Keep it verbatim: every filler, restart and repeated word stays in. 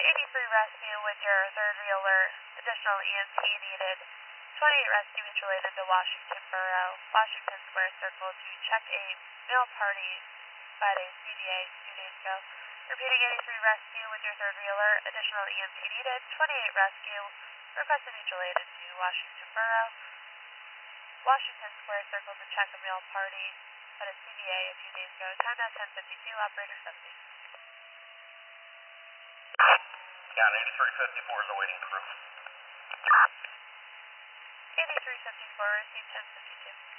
eighty-three rescue with your third realer. Additional E M T needed. twenty-eight rescue is related to Washington Borough, Washington Square Circle to check a mail party by a C V A two days ago. Repeating eighty-three rescue with your third realer. Additional E M T needed. twenty-eight rescue. Requested is related to Washington Borough, Washington Square Circle to check a mail party at a C V A a few days ago. Time now ten fifty-two. Operator seventy. Yeah, eighty-three fifty-four is awaiting proof. eighty-three fifty-four, received ten fifty-two.